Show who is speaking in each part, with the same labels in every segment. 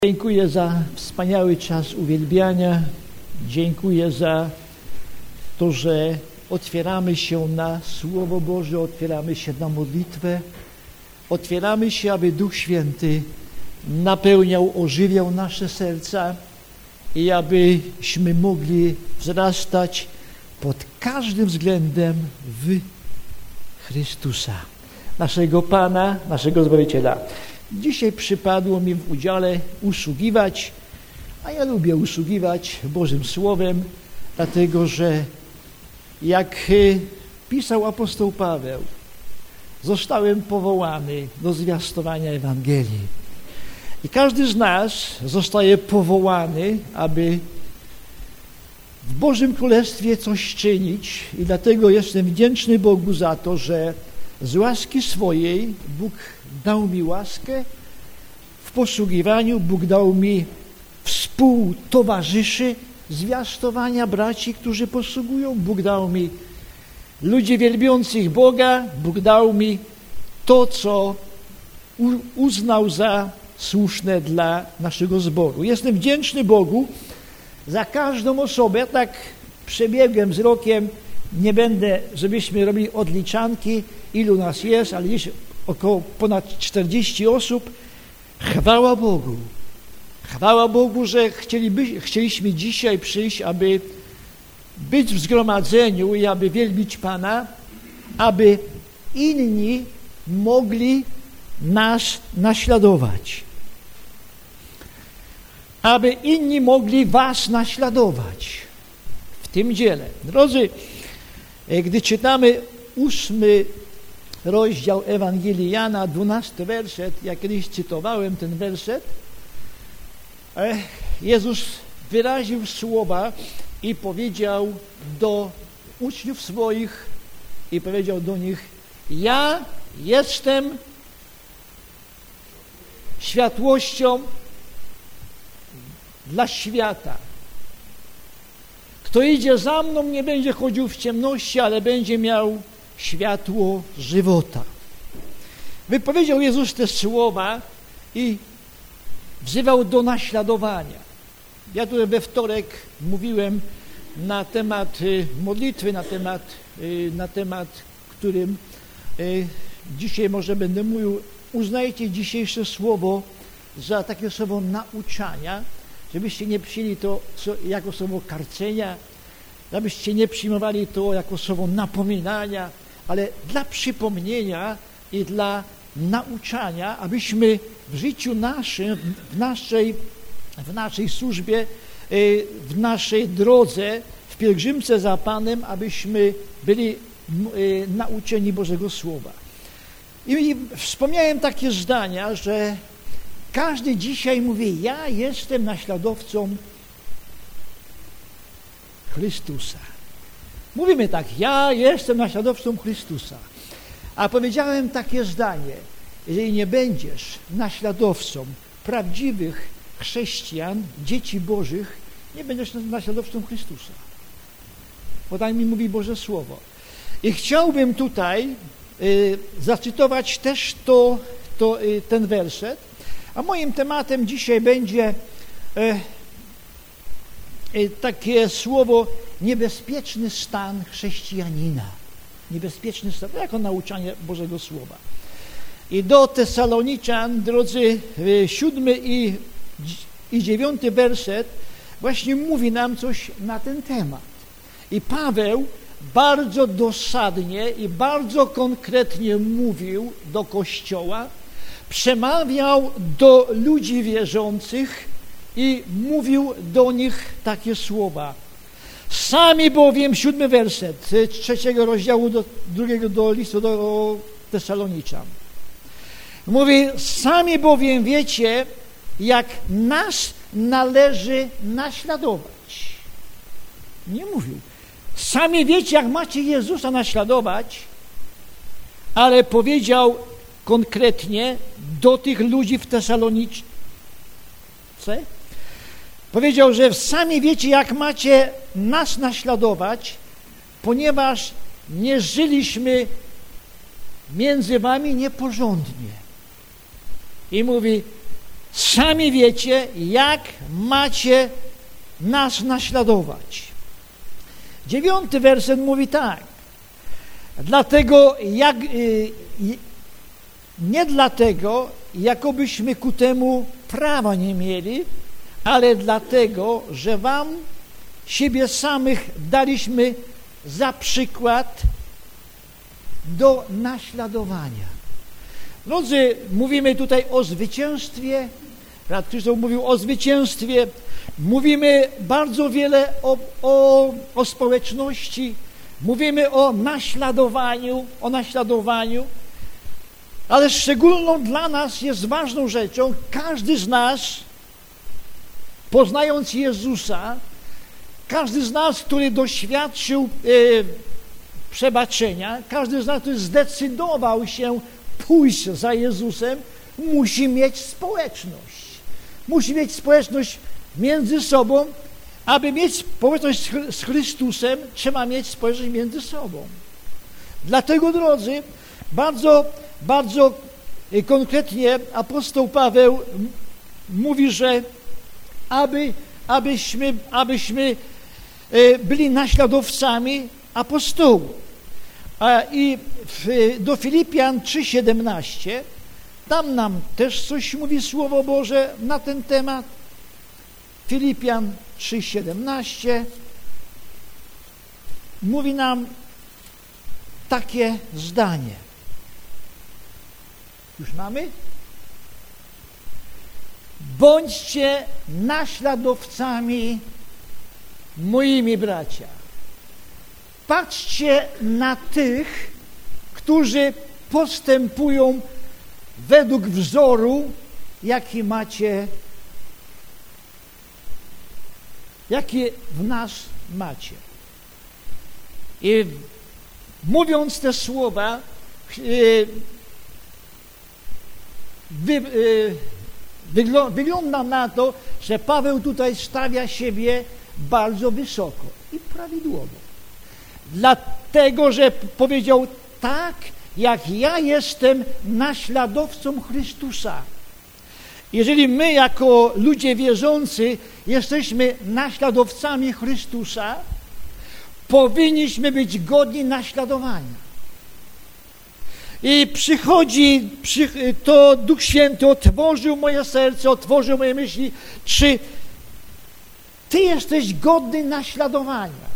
Speaker 1: Dziękuję za wspaniały czas uwielbiania. Dziękuję za to, że otwieramy się na Słowo Boże, otwieramy się na modlitwę, otwieramy się, aby Duch Święty napełniał, ożywiał nasze serca i abyśmy mogli wzrastać pod każdym względem w Chrystusa, naszego Pana, naszego Zbawiciela. Dzisiaj przypadło mi w udziale usługiwać, a ja lubię usługiwać Bożym Słowem, dlatego że jak pisał apostoł Paweł, zostałem powołany do zwiastowania Ewangelii. I każdy z nas zostaje powołany, aby w Bożym Królestwie coś czynić, i dlatego jestem wdzięczny Bogu za to, że z łaski swojej Bóg dał mi łaskę w posługiwaniu, Bóg dał mi współtowarzyszy zwiastowania, braci, którzy posługują, Bóg dał mi ludzi wielbiących Boga, Bóg dał mi to, co uznał za słuszne dla naszego zboru. Jestem wdzięczny Bogu za każdą osobę. Tak przebiegłem wzrokiem, nie będę, żebyśmy robili odliczanki, ilu nas jest, ale jest około ponad 40 osób. Chwała Bogu. Chwała Bogu, że chcieliśmy dzisiaj przyjść, aby być w zgromadzeniu i aby wielbić Pana, aby inni mogli nas naśladować. Aby inni mogli was naśladować w tym dziele. Drodzy, gdy czytamy 8 rozdział Ewangelii Jana, 12 werset, ja kiedyś cytowałem ten werset, Jezus wyraził słowa i powiedział do uczniów swoich i powiedział do nich: ja jestem światłością dla świata. Kto idzie za mną, nie będzie chodził w ciemności, ale będzie miał światło żywota. Wypowiedział Jezus te słowa i wzywał do naśladowania. Ja tutaj we wtorek mówiłem na temat modlitwy, na temat, którym dzisiaj może będę mówił. Uznajcie dzisiejsze słowo za takie słowo nauczania, żebyście nie przyjęli to jako słowo karcenia, żebyście nie przyjmowali to jako słowo napominania, ale dla przypomnienia i dla nauczania, abyśmy w życiu naszym, w naszej służbie, w naszej drodze, w pielgrzymce za Panem, abyśmy byli nauczeni Bożego Słowa. I wspomniałem takie zdania, że każdy dzisiaj mówi: ja jestem naśladowcą Chrystusa. Mówimy tak: ja jestem naśladowcą Chrystusa. A powiedziałem takie zdanie: jeżeli nie będziesz naśladowcą prawdziwych chrześcijan, dzieci Bożych, nie będziesz naśladowcą Chrystusa. Bo tak mi mówi Boże Słowo. I chciałbym tutaj zacytować też ten werset, a moim tematem dzisiaj będzie takie słowo: niebezpieczny stan chrześcijanina. Niebezpieczny stan, jako nauczanie Bożego Słowa. I do Tesaloniczan, drodzy, 7 i 9 werset właśnie mówi nam coś na ten temat. I Paweł bardzo dosadnie i bardzo konkretnie mówił do Kościoła, przemawiał do ludzi wierzących i mówił do nich takie słowa. Sami bowiem, 7 werset 3 rozdziału do 2 listu do Tesaloniczan. Mówi: sami bowiem wiecie, jak nas należy naśladować. Nie mówił: sami wiecie, jak macie Jezusa naśladować, ale powiedział konkretnie do tych ludzi w Tesalonice. Powiedział, że sami wiecie, jak macie nas naśladować, ponieważ nie żyliśmy między wami nieporządnie. I mówi: Sami wiecie, jak macie nas naśladować. 9 werset mówi tak. Nie dlatego, jakobyśmy ku temu prawa nie mieli, ale dlatego, że wam siebie samych daliśmy za przykład do naśladowania. Drodzy, mówimy tutaj o zwycięstwie. Brat Krzysztof mówił o zwycięstwie. Mówimy bardzo wiele o społeczności. Mówimy o naśladowaniu. Ale szczególną dla nas jest ważną rzeczą, każdy z nas, poznając Jezusa, każdy z nas, który doświadczył przebaczenia, każdy z nas, który zdecydował się pójść za Jezusem, musi mieć społeczność. Musi mieć społeczność między sobą. Aby mieć społeczność z Chrystusem, trzeba mieć społeczność między sobą. Dlatego, drodzy, bardzo konkretnie apostoł Paweł mówi, że abyśmy byli naśladowcami apostołów. I do Filipian 3:17, tam nam też coś mówi Słowo Boże na ten temat. Filipian 3:17 mówi nam takie zdanie. Już mamy? Bądźcie naśladowcami moimi, bracia. Patrzcie na tych, którzy postępują według wzoru, jaki w nas macie. I mówiąc te słowa, wygląda na to, że Paweł tutaj stawia siebie bardzo wysoko i prawidłowo. Dlatego, że powiedział tak, jak ja jestem naśladowcą Chrystusa. Jeżeli my jako ludzie wierzący jesteśmy naśladowcami Chrystusa, powinniśmy być godni naśladowania. I to Duch Święty otworzył moje serce, otworzył moje myśli, czy Ty jesteś godny naśladowania.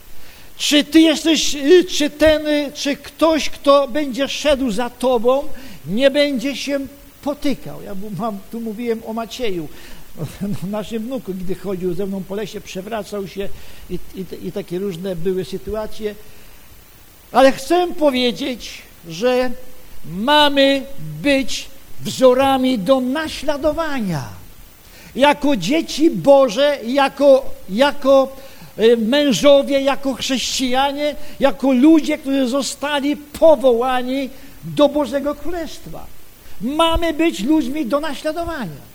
Speaker 1: Czy ktoś, kto będzie szedł za Tobą, nie będzie się potykał. Ja tu mówiłem o Macieju, o naszym wnuku, gdy chodził ze mną po lesie, przewracał się i takie różne były sytuacje. Ale chcę powiedzieć, że mamy być wzorami do naśladowania. Jako dzieci Boże, jako mężowie, jako chrześcijanie, jako ludzie, którzy zostali powołani do Bożego Królestwa. Mamy być ludźmi do naśladowania.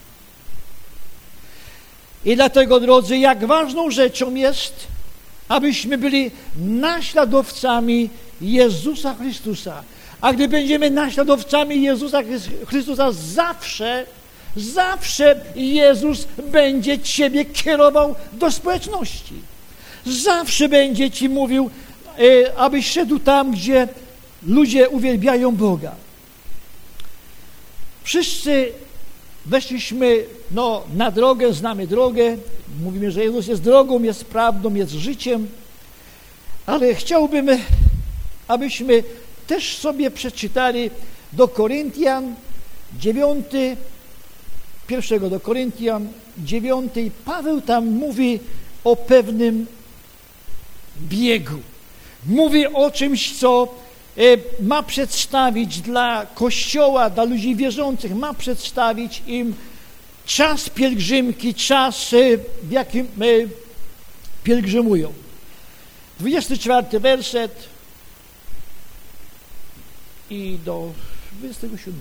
Speaker 1: I dlatego, drodzy, jak ważną rzeczą jest, abyśmy byli naśladowcami Jezusa Chrystusa. A gdy będziemy naśladowcami Jezusa Chrystusa, zawsze Jezus będzie Ciebie kierował do społeczności. Zawsze będzie Ci mówił, abyś szedł tam, gdzie ludzie uwielbiają Boga. Wszyscy weszliśmy na drogę, znamy drogę, mówimy, że Jezus jest drogą, jest prawdą, jest życiem, ale chciałbym, abyśmy też sobie przeczytali do Koryntian 9, 1 do Koryntian 9, Paweł tam mówi o pewnym biegu. Mówi o czymś, co ma przedstawić dla Kościoła, dla ludzi wierzących, ma przedstawić im czas pielgrzymki, czas, w jakim pielgrzymują. 24 werset i do 27.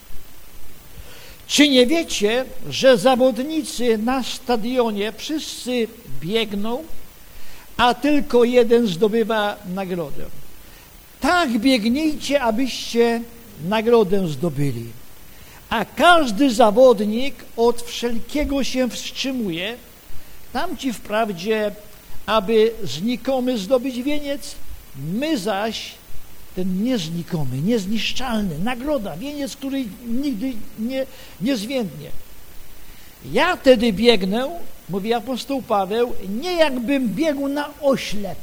Speaker 1: Czy nie wiecie, że zawodnicy na stadionie wszyscy biegną, a tylko jeden zdobywa nagrodę? Tak biegnijcie, abyście nagrodę zdobyli. a każdy zawodnik od wszelkiego się wstrzymuje, tamci wprawdzie, aby znikomy zdobyć wieniec, my zaś ten niezgnikomy, niezniszczalny, nagroda, wieniec, który nigdy nie zwiędnie. Ja tedy biegnę, mówi apostoł Paweł, nie jakbym biegł na oślep.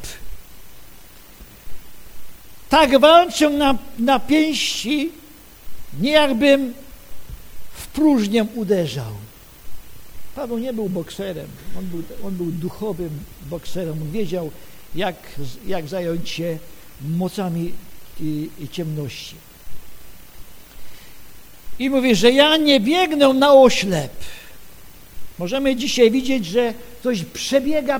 Speaker 1: Tak walczę na pięści, nie jakbym w próżnię uderzał. Paweł nie był bokserem, on był duchowym bokserem. On wiedział, jak zająć się mocami i ciemności. I mówi, że ja nie biegnę na oślep. Możemy dzisiaj widzieć, że ktoś przebiega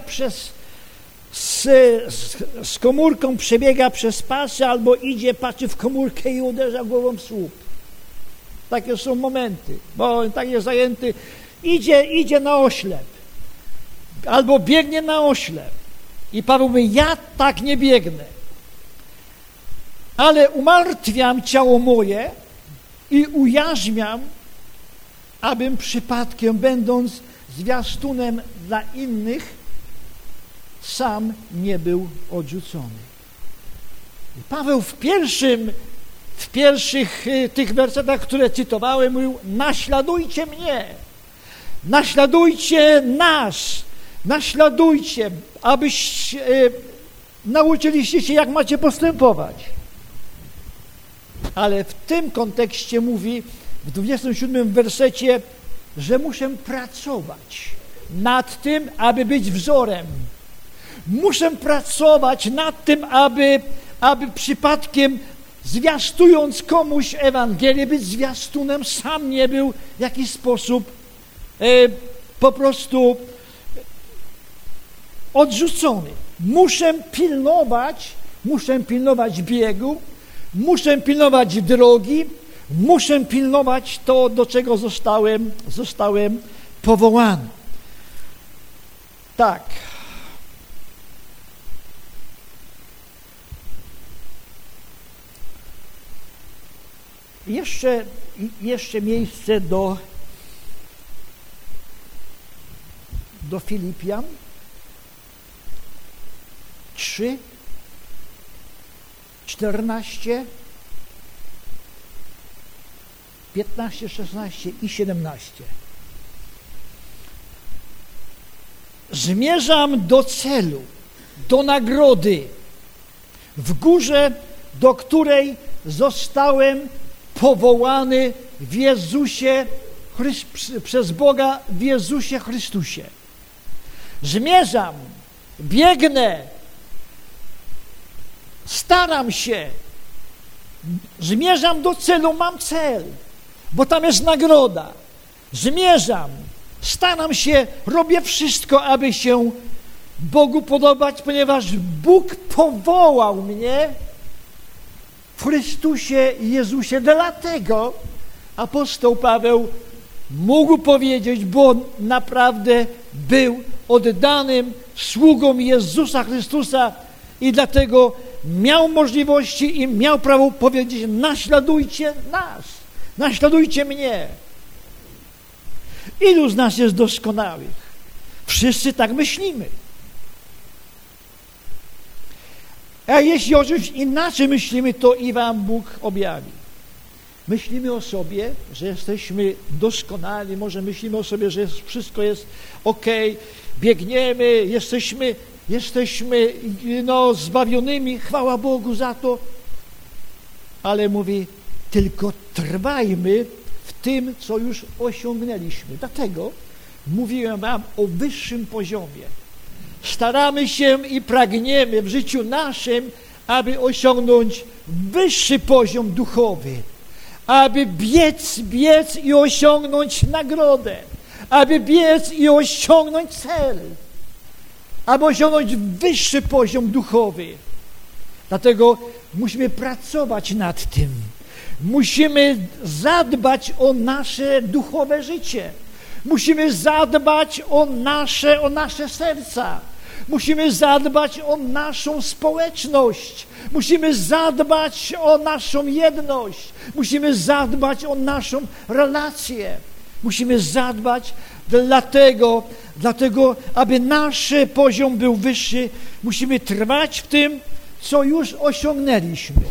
Speaker 1: z komórką przebiega przez pasy albo idzie, patrzy w komórkę i uderza głową w słup. Takie są momenty, bo on tak jest zajęty, idzie na oślep albo biegnie na oślep. I Paweł mówi, ja tak nie biegnę, ale umartwiam ciało moje i ujarzmiam, abym przypadkiem, będąc zwiastunem dla innych, sam nie był odrzucony. I Paweł w pierwszych tych wersetach, które cytowałem, mówił, naśladujcie mnie, naśladujcie nas, naśladujcie, abyś nauczyliście się, jak macie postępować. Ale w tym kontekście mówi w 27 wersecie, że muszę pracować nad tym, aby być wzorem. Muszę pracować nad tym, aby przypadkiem zwiastując komuś Ewangelię, być zwiastunem, sam nie był w jakiś sposób po prostu odrzucony. Muszę pilnować biegu, muszę pilnować drogi, muszę pilnować to, do czego zostałem powołany. Tak. Jeszcze miejsce do Filipian 3, 14, 15, 16 i 17. Zmierzam do celu, do nagrody, w górze, do której zostałem powołany w Jezusie, przez Boga w Jezusie Chrystusie. Zmierzam, biegnę, staram się, zmierzam do celu, mam cel, bo tam jest nagroda. Zmierzam, staram się, robię wszystko, aby się Bogu podobać, ponieważ Bóg powołał mnie w Chrystusie Jezusie. Dlatego apostoł Paweł mógł powiedzieć, bo naprawdę był oddanym sługą Jezusa Chrystusa i dlatego miał możliwości i miał prawo powiedzieć, naśladujcie nas, naśladujcie mnie. Ilu z nas jest doskonałych? Wszyscy tak myślimy. A jeśli o czymś inaczej myślimy, to i wam Bóg objawi. Myślimy o sobie, że jesteśmy doskonali, może myślimy o sobie, że wszystko jest okej, biegniemy, jesteśmy zbawionymi, chwała Bogu za to, ale mówi, tylko trwajmy w tym, co już osiągnęliśmy. Dlatego mówiłem wam o wyższym poziomie. Staramy się i pragniemy w życiu naszym, aby osiągnąć wyższy poziom duchowy, aby biec i osiągnąć nagrodę, aby biec i osiągnąć cel, aby osiągnąć wyższy poziom duchowy. Dlatego musimy pracować nad tym. Musimy zadbać o nasze duchowe życie. Musimy zadbać o nasze serca. Musimy zadbać o naszą społeczność. Musimy zadbać o naszą jedność. Musimy zadbać o naszą relację. Musimy zadbać dlatego, aby nasz poziom był wyższy, musimy trwać w tym, co już osiągnęliśmy.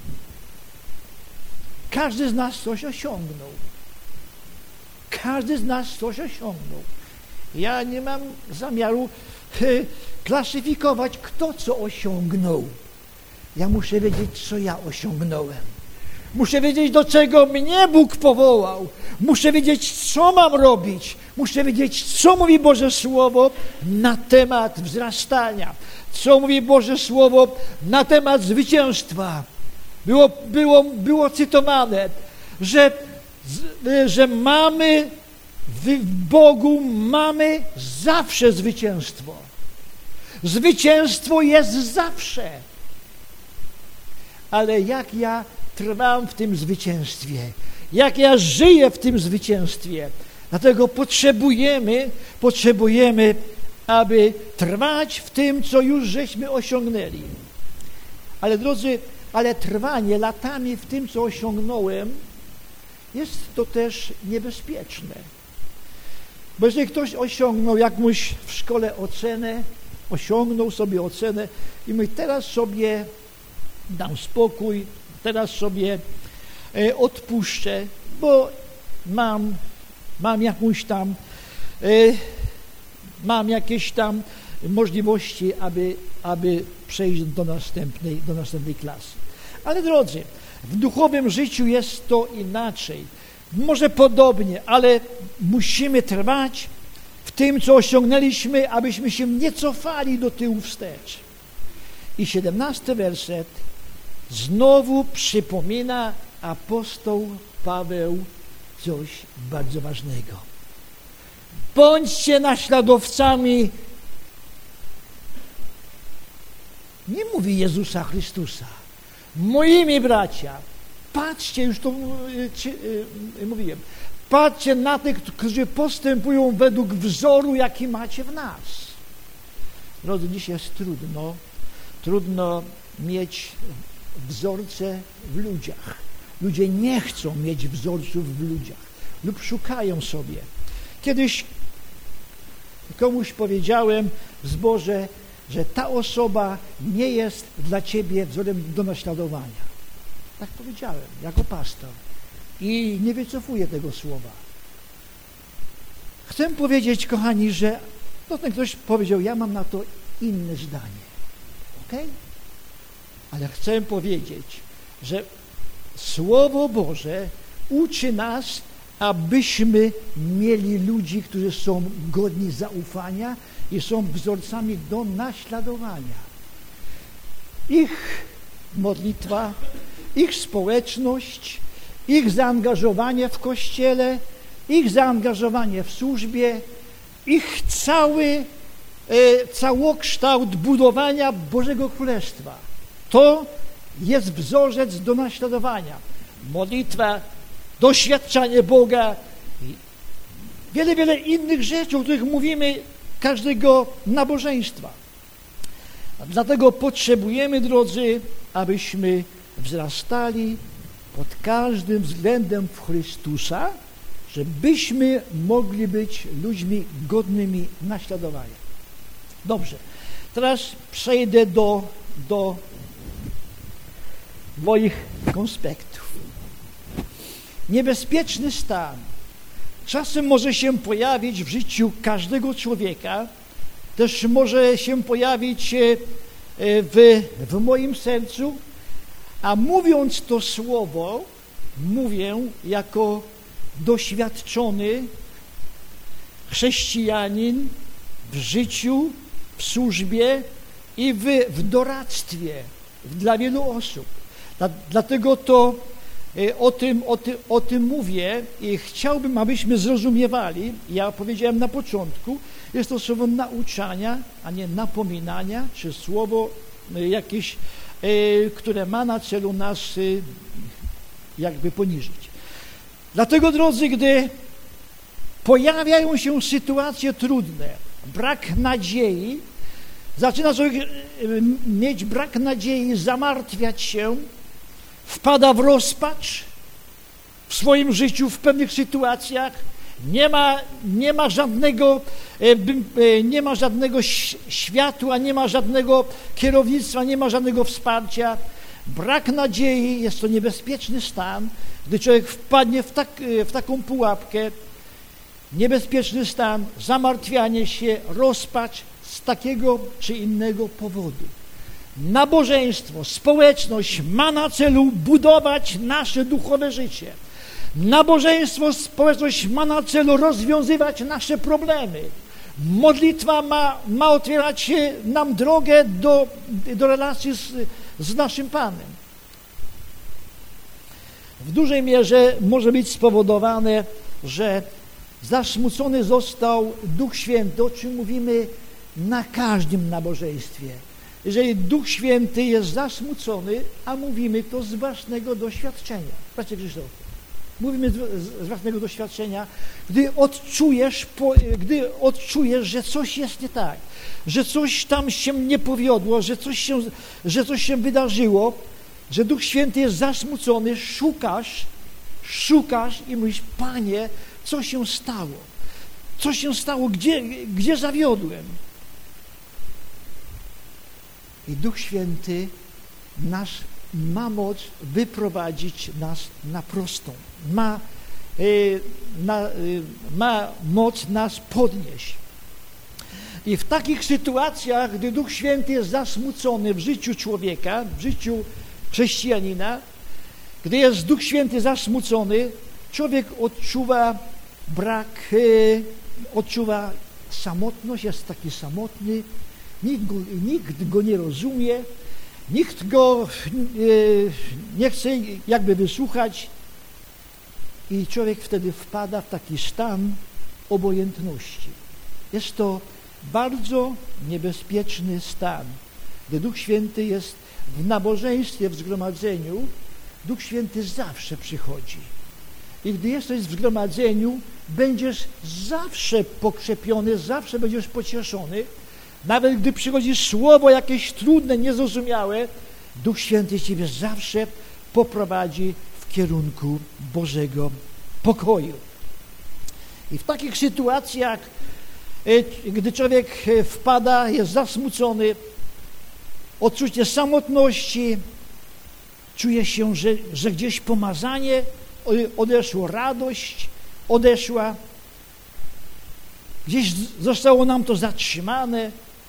Speaker 1: Każdy z nas coś osiągnął. Każdy z nas coś osiągnął. Ja nie mam zamiaru klasyfikować, kto co osiągnął. Ja muszę wiedzieć, co ja osiągnąłem. Muszę wiedzieć, do czego mnie Bóg powołał. Muszę wiedzieć, co mam robić. Muszę wiedzieć, co mówi Boże Słowo na temat wzrastania. Co mówi Boże Słowo na temat zwycięstwa. Było cytowane, że mamy w Bogu mamy zawsze zwycięstwo. Zwycięstwo jest zawsze. Ale jak ja trwam w tym zwycięstwie, jak ja żyję w tym zwycięstwie, dlatego potrzebujemy, aby trwać w tym, co już żeśmy osiągnęli. Ale drodzy, trwanie latami w tym, co osiągnąłem, jest to też niebezpieczne. Bo jeżeli ktoś osiągnął jakąś w szkole ocenę, osiągnął sobie ocenę i mówi, teraz sobie dam spokój, teraz sobie odpuszczę, bo mam jakieś tam możliwości, aby przejść do następnej klasy. Ale drodzy, w duchowym życiu jest to inaczej. Może podobnie, ale musimy trwać w tym, co osiągnęliśmy, abyśmy się nie cofali do tyłu wstecz. I 17 werset znowu przypomina apostoł Paweł coś bardzo ważnego. Bądźcie naśladowcami, nie mówi Jezusa Chrystusa, moimi bracia. Patrzcie, już to mówiłem, patrzcie na tych, którzy postępują według wzoru, jaki macie w nas. Drodzy, dzisiaj jest trudno mieć wzorce w ludziach. Ludzie nie chcą mieć wzorców w ludziach lub szukają sobie. Kiedyś komuś powiedziałem w zborze, że ta osoba nie jest dla ciebie wzorem do naśladowania. Tak powiedziałem, jako pastor. I nie wycofuję tego słowa. Chcę powiedzieć, kochani, że ten ktoś powiedział, ja mam na to inne zdanie. Okej? Ale chcę powiedzieć, że Słowo Boże uczy nas, abyśmy mieli ludzi, którzy są godni zaufania i są wzorcami do naśladowania. Ich modlitwa, ich społeczność, ich zaangażowanie w Kościele, ich zaangażowanie w służbie, ich całokształt budowania Bożego Królestwa. To jest wzorzec do naśladowania. Modlitwa, doświadczanie Boga i wiele innych rzeczy, o których mówimy każdego nabożeństwa. Dlatego potrzebujemy, drodzy, abyśmy wzrastali pod każdym względem w Chrystusa, żebyśmy mogli być ludźmi godnymi naśladowania. Dobrze, teraz przejdę do moich konspektów. Niebezpieczny stan czasem może się pojawić w życiu każdego człowieka, też może się pojawić w moim sercu, a mówiąc to słowo, mówię jako doświadczony chrześcijanin w życiu, w służbie i w doradztwie dla wielu osób. Dlatego to o tym mówię i chciałbym, abyśmy zrozumiewali, ja powiedziałem na początku, jest to słowo nauczania, a nie napominania, czy słowo jakieś, które ma na celu nas jakby poniżyć. Dlatego, drodzy, gdy pojawiają się sytuacje trudne, brak nadziei, Zaczyna człowiek mieć brak nadziei, zamartwiać się, wpada w rozpacz w swoim życiu, w pewnych sytuacjach. Nie ma żadnego światła, nie ma żadnego kierownictwa, nie ma żadnego wsparcia. Brak nadziei jest to niebezpieczny stan, gdy człowiek wpadnie w taką pułapkę. Niebezpieczny stan, zamartwianie się, rozpacz z takiego czy innego powodu. Nabożeństwo, społeczność ma na celu budować nasze duchowe życie. Nabożeństwo, społeczność ma na celu rozwiązywać nasze problemy. Modlitwa ma otwierać nam drogę do relacji z naszym Panem. W dużej mierze może być spowodowane, że zasmucony został Duch Święty, o czym mówimy na każdym nabożeństwie. Jeżeli Duch Święty jest zasmucony, a mówimy to z własnego doświadczenia. Bracie Krzysztof, mówimy z własnego doświadczenia, gdy odczujesz, że coś jest nie tak, że coś tam się nie powiodło, że coś się wydarzyło, że Duch Święty jest zasmucony, szukasz i mówisz: Panie, co się stało? Co się stało? Gdzie zawiodłem? I Duch Święty nasz ma moc wyprowadzić nas na prostą. Ma moc nas podnieść. I w takich sytuacjach, gdy Duch Święty jest zasmucony w życiu człowieka, w życiu chrześcijanina, gdy jest Duch Święty zasmucony, człowiek odczuwa brak, odczuwa samotność, jest taki samotny, nikt go nie rozumie, nikt go nie chce jakby wysłuchać i człowiek wtedy wpada w taki stan obojętności. Jest to bardzo niebezpieczny stan. Gdy Duch Święty jest w nabożeństwie, w zgromadzeniu, Duch Święty zawsze przychodzi. I gdy jesteś w zgromadzeniu, będziesz zawsze pokrzepiony, zawsze będziesz pocieszony. Nawet gdy przychodzi słowo jakieś trudne, niezrozumiałe, Duch Święty Ciebie zawsze poprowadzi w kierunku Bożego pokoju. I w takich sytuacjach, gdy człowiek wpada, jest zasmucony, odczucie samotności, czuje się, że gdzieś pomazanie odeszło, radość odeszła, gdzieś zostało nam to zatrzymane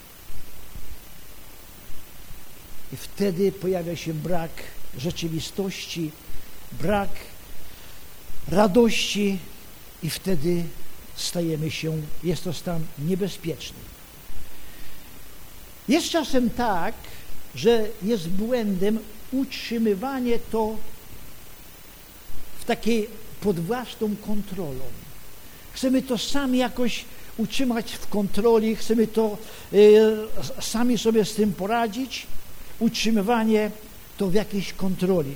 Speaker 1: i wtedy pojawia się brak rzeczywistości, brak radości i wtedy stajemy się, jest to stan niebezpieczny. Jest czasem tak, że jest błędem utrzymywanie to w takiej pod własną kontrolą. Chcemy to sami jakoś utrzymać w kontroli, chcemy to sami sobie z tym poradzić, utrzymywanie to w jakiejś kontroli.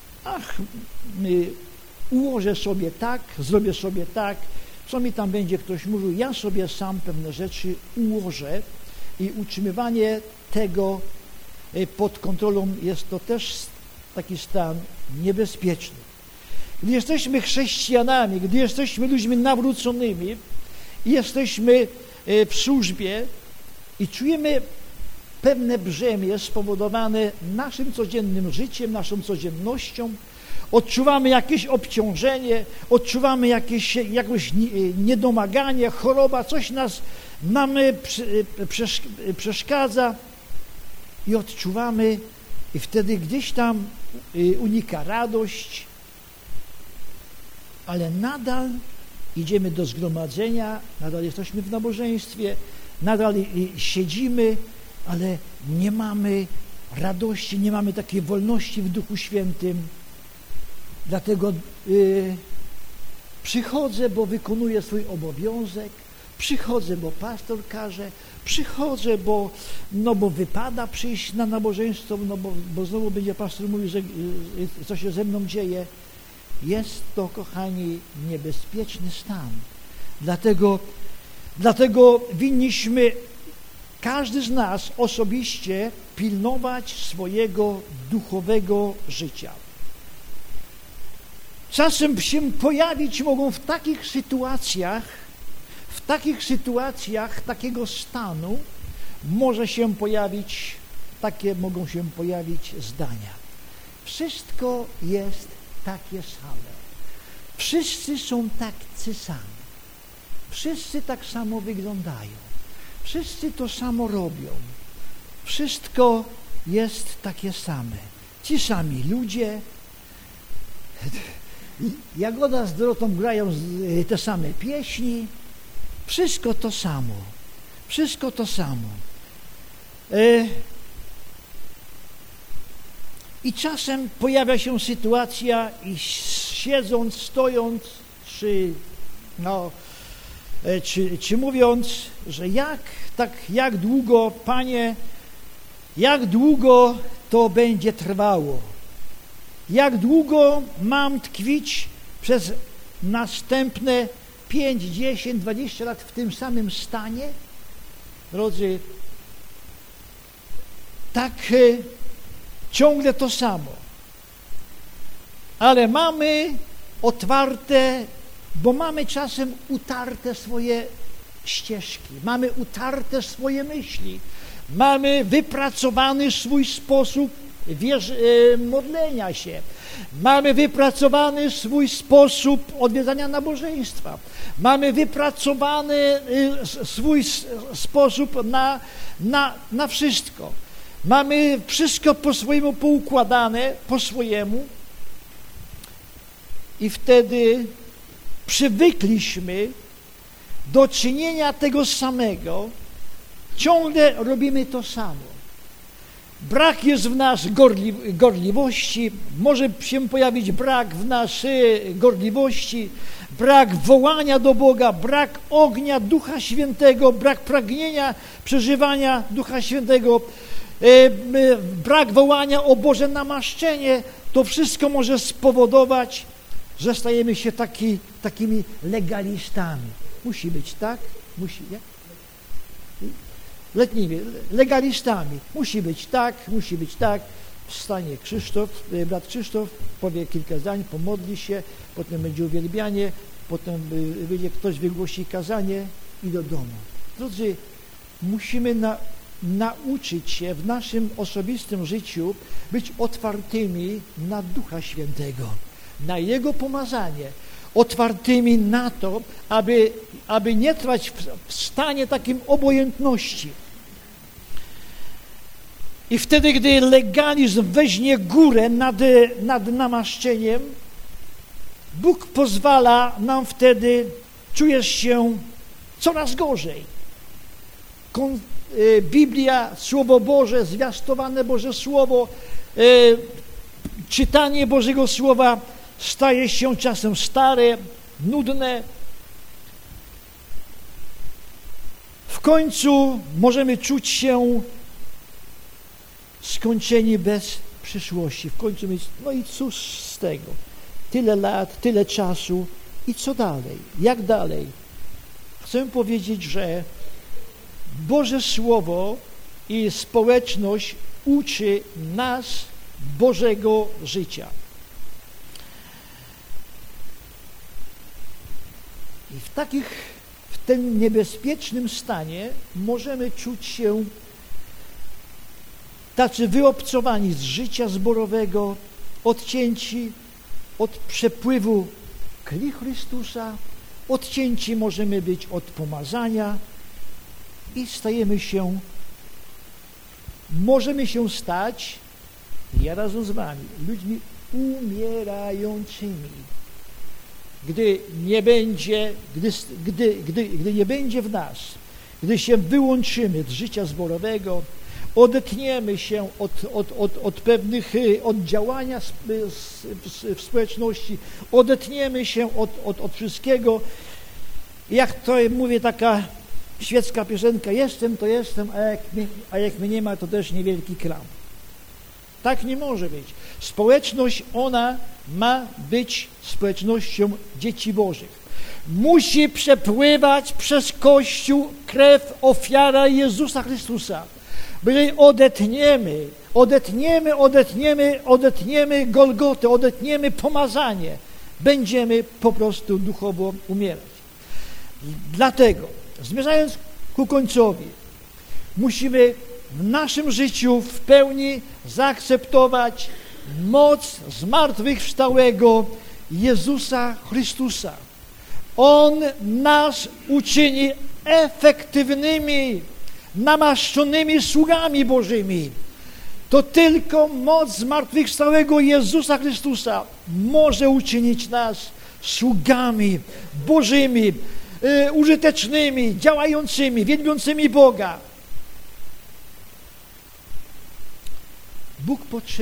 Speaker 1: Ułożę sobie tak, zrobię sobie tak, co mi tam będzie ktoś mówił, ja sobie sam pewne rzeczy ułożę i utrzymywanie tego pod kontrolą jest to też taki stan niebezpieczny. Gdy jesteśmy chrześcijanami, gdy jesteśmy ludźmi nawróconymi i jesteśmy w służbie i czujemy pewne brzemię spowodowane naszym codziennym życiem, naszą codziennością, odczuwamy jakieś obciążenie, odczuwamy jakieś niedomaganie, choroba, coś nam przeszkadza i odczuwamy i wtedy gdzieś tam unika radość, ale nadal idziemy do zgromadzenia, nadal jesteśmy w nabożeństwie, nadal siedzimy, ale nie mamy radości, nie mamy takiej wolności w Duchu Świętym. Dlatego przychodzę, bo wykonuję swój obowiązek, przychodzę, bo pastor każe, przychodzę, bo wypada przyjść na nabożeństwo, bo znowu będzie pastor mówił, że co się ze mną dzieje. Jest to, kochani, niebezpieczny stan. Dlatego winniśmy każdy z nas osobiście pilnować swojego duchowego życia. Czasem się pojawić mogą w takich sytuacjach takiego stanu mogą się pojawić zdania. Wszystko jest takie same. Wszyscy są tacy sami. Wszyscy tak samo wyglądają. Wszyscy to samo robią. Wszystko jest takie same. Ci sami ludzie. Jagoda z Dorotą grają te same pieśni. Wszystko to samo. Wszystko to samo. I czasem pojawia się sytuacja i siedząc, stojąc, czy mówiąc, że jak długo, Panie, jak długo to będzie trwało? Jak długo mam tkwić przez następne 5, 10, 20 lat w tym samym stanie? Drodzy, tak ciągle to samo. Ale mamy otwarte, bo mamy czasem utarte swoje ścieżki, mamy utarte swoje myśli, mamy wypracowany swój sposób modlenia się, mamy wypracowany swój sposób odwiedzania nabożeństwa, mamy wypracowany swój sposób na wszystko. Mamy wszystko po swojemu poukładane, po swojemu i wtedy przywykliśmy do czynienia tego samego, ciągle robimy to samo. Brak jest w nas gorliwości, może się pojawić brak w nas gorliwości, brak wołania do Boga, brak ognia Ducha Świętego, brak pragnienia przeżywania Ducha Świętego, brak wołania o Boże namaszczenie. To wszystko może spowodować, że stajemy się takimi legalistami. Musi być tak, nie? Letnimi legalistami. Musi być tak. Wstanie brat Krzysztof, powie kilka zdań, pomodli się, potem będzie uwielbianie, potem wyjdzie ktoś, wygłosi kazanie i do domu. Drodzy, musimy nauczyć się w naszym osobistym życiu być otwartymi na Ducha Świętego, na Jego pomazanie, otwartymi na to, aby nie trwać w stanie takim obojętności. I wtedy, gdy legalizm weźmie górę nad namaszczeniem, Bóg pozwala nam wtedy, czujesz się coraz gorzej. Biblia, Słowo Boże, zwiastowane Boże Słowo, czytanie Bożego Słowa staje się czasem stare, nudne. W końcu możemy czuć się skończeni bez przyszłości. W końcu mieć, no i cóż z tego? Tyle lat, tyle czasu i co dalej? Jak dalej? Chcę powiedzieć, że Boże Słowo i społeczność uczy nas Bożego życia. I w tym niebezpiecznym stanie możemy czuć się tacy wyobcowani z życia zborowego, odcięci od przepływu krwi Chrystusa, odcięci możemy być od pomazania i możemy się stać, ja razem z wami, ludźmi umierającymi. Gdy nie będzie w nas, gdy się wyłączymy z życia zborowego, odetniemy się od pewnych oddziałania w społeczności, odetniemy się od wszystkiego. Jak to mówię, taka świecka piosenka, jestem, to jestem, a jak mnie nie ma, to też niewielki kram. Tak nie może być. Społeczność, ona ma być społecznością dzieci Bożych. musi przepływać przez Kościół krew, ofiara Jezusa Chrystusa. Bo jeżeli odetniemy Golgotę, odetniemy pomazanie, będziemy po prostu duchowo umierać. Dlatego, zmierzając ku końcowi, musimy w naszym życiu w pełni zaakceptować moc zmartwychwstałego Jezusa Chrystusa. On nas uczyni efektywnymi, namaszczonymi sługami Bożymi. To tylko moc zmartwychwstałego Jezusa Chrystusa może uczynić nas sługami Bożymi, użytecznymi, działającymi, wielbiącymi Boga. Bóg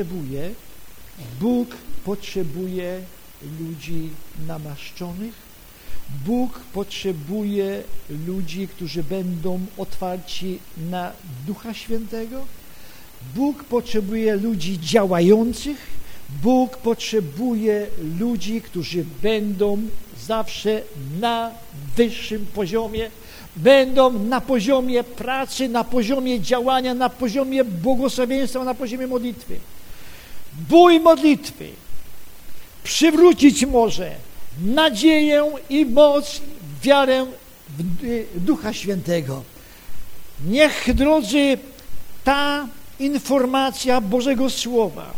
Speaker 1: potrzebuje ludzi namaszczonych. Bóg potrzebuje ludzi, którzy będą otwarci na Ducha Świętego. Bóg potrzebuje ludzi działających. Bóg potrzebuje ludzi, którzy będą zawsze na wyższym poziomie, będą na poziomie pracy, na poziomie działania, na poziomie błogosławieństwa, na poziomie modlitwy. Bój modlitwy przywrócić może nadzieję i moc, wiarę w Ducha Świętego. Niech, drodzy, ta informacja Bożego Słowa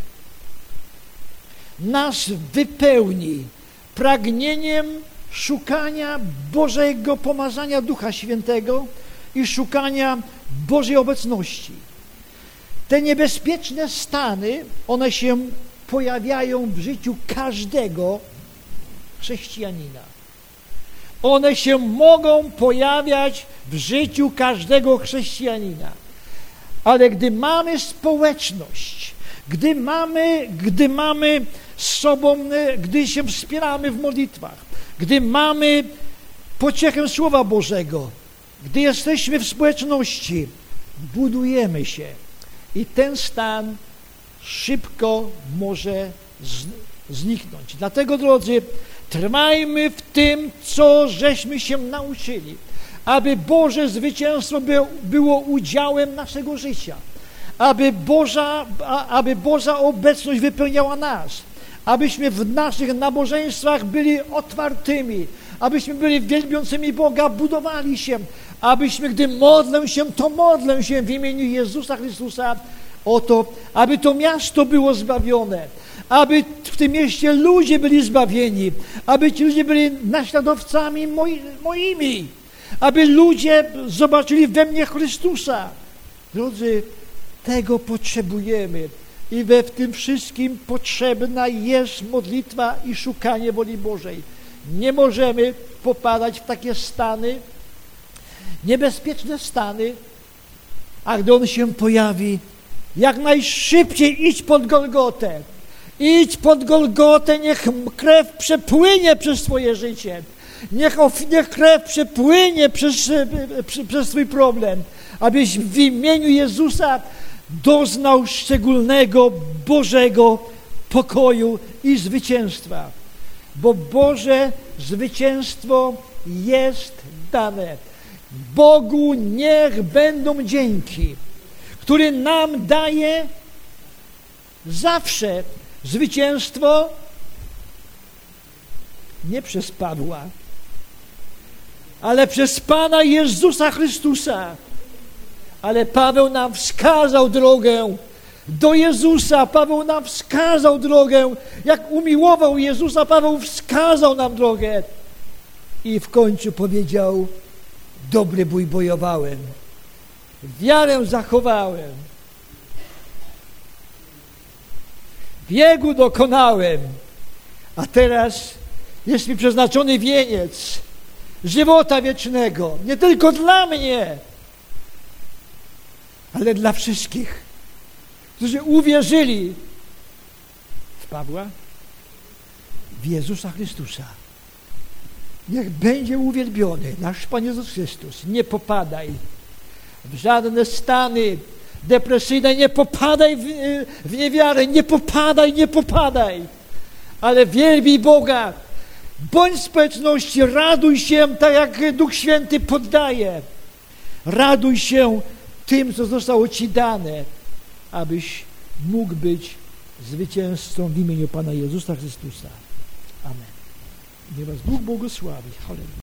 Speaker 1: nas wypełni pragnieniem szukania Bożego pomazania Ducha Świętego i szukania Bożej obecności. Te niebezpieczne stany, one się pojawiają w życiu każdego chrześcijanina. One się mogą pojawiać w życiu każdego chrześcijanina. Ale gdy mamy społeczność, gdy mamy z sobą, gdy się wspieramy w modlitwach, gdy mamy pociechę Słowa Bożego, gdy jesteśmy w społeczności, budujemy się i ten stan szybko może zniknąć. Dlatego, drodzy, trwajmy w tym, co żeśmy się nauczyli, aby Boże zwycięstwo było udziałem naszego życia, aby Boża obecność wypełniała nas, abyśmy w naszych nabożeństwach byli otwartymi, abyśmy byli wielbiącymi Boga, budowali się, abyśmy, gdy modlę się w imieniu Jezusa Chrystusa o to, aby to miasto było zbawione, aby w tym mieście ludzie byli zbawieni, aby ci ludzie byli naśladowcami moimi, aby ludzie zobaczyli we mnie Chrystusa. Drodzy, tego potrzebujemy i w tym wszystkim potrzebna jest modlitwa i szukanie woli Bożej. Nie możemy popadać w takie stany, niebezpieczne stany, a gdy on się pojawi, jak najszybciej idź pod Golgotę. Idź pod Golgotę, niech krew przepłynie przez twoje życie. Niech krew przepłynie przez twój problem, abyś w imieniu Jezusa doznał szczególnego Bożego pokoju i zwycięstwa. Bo Boże zwycięstwo jest dane. Bogu niech będą dzięki, który nam daje zawsze zwycięstwo nie przez Pawła, ale przez Pana Jezusa Chrystusa. Ale Paweł nam wskazał drogę do Jezusa. Paweł nam wskazał drogę. Jak umiłował Jezusa, Paweł wskazał nam drogę. I w końcu powiedział: dobry bój bojowałem, wiarę zachowałem, biegu dokonałem, a teraz jest mi przeznaczony wieniec żywota wiecznego, nie tylko dla mnie, ale dla wszystkich, którzy uwierzyli w Pawła, w Jezusa Chrystusa. Niech będzie uwielbiony nasz Pan Jezus Chrystus. Nie popadaj w żadne stany depresyjne, nie popadaj w niewiarę, nie popadaj, ale wielbij Boga. Bądź w społeczności, raduj się tak, jak Duch Święty poddaje. Raduj się tym, co zostało Ci dane, abyś mógł być zwycięzcą w imieniu Pana Jezusa Chrystusa. Amen. Niech Was Bóg błogosławi. Halleluja.